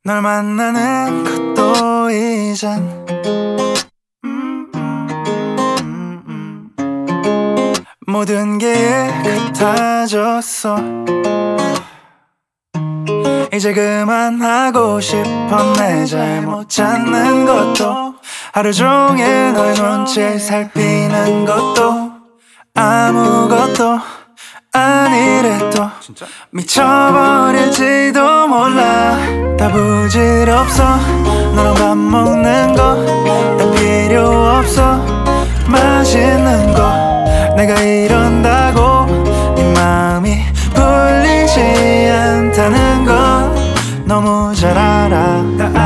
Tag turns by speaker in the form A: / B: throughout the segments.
A: 널 만나는 것도 이젠 모든 게 같아졌어. 이제 그만하고 싶어. 내 잘못 찾는 것도 하루 종일 너의 눈치 살피는 것도 아무것도 아니래도 미쳐버릴지도 몰라. 다 부질없어. 너랑 밥 먹는 거 다 필요 없어. 맛있는 거 내가 이런다고 네 마음이 풀리지 않다는 거 너무 잘 알아.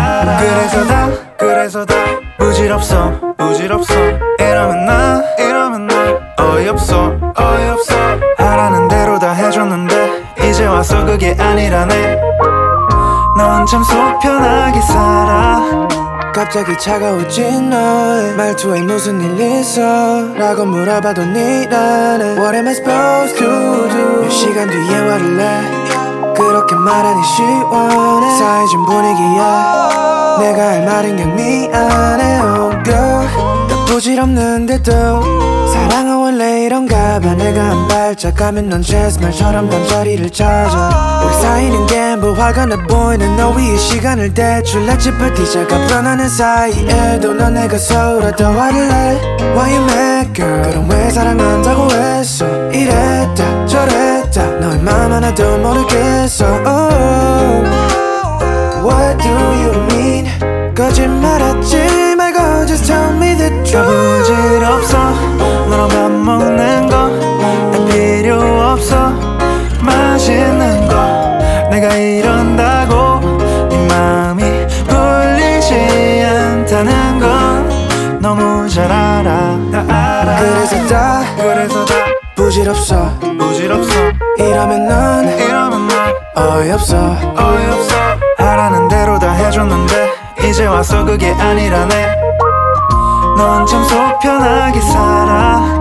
A: 그래서 다 부질없어. 이러면 나 어이없어. 하라는 대로 다 해줬는데 이제 와서 그게 아니라네. 넌 참 속 편하게 살아.
B: 갑자기 차가워진 너의 말투에 무슨 일 있어? 라고 물어봐도 니라네 What am I supposed to do? 몇 시간 뒤에 화를 내 그렇게 말하니 시원해 쌓여진 분위기야 내가 할 말은 그냥 미안해 Oh girl 나 부질없는데도 사랑은 원래 이런가 봐. 내가 한 발짝 가면 넌 제스말처럼 잠자리를 찾아. 우리 사이는 게 뭐 화가 나 보이는 너 위에 시간을 대출래 짚을 티자가 변하는 사이에도 넌 내가 서울하다 화를 내 Why you mad girl 그럼 왜 사랑한다고 했어 이랬다 저랬다 너의 맘 하나도 모르겠어 oh. What do you mean 거짓말하지 말고 just tell me the truth.
A: 다 부질없어. 너랑 밥 먹는 거 다 필요 없어. 맛있는 거 내가 이런다고 네 마음이 풀리지 않다는 건 너무 잘 알아.
B: 그래서 다 부질없어. 이러면 넌 어이없어.
A: 하라는 대로 다 해줬는데 이제 와서 그게 아니라네. 넌 참 속 편하게 살아.